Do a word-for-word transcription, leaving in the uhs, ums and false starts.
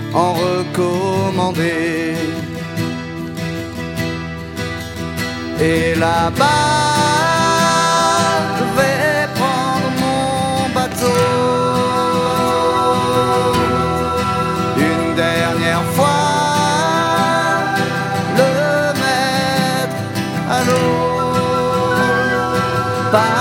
en recommandé. Et là-bas, je vais prendre mon bateau une dernière fois, le mettre à l'eau.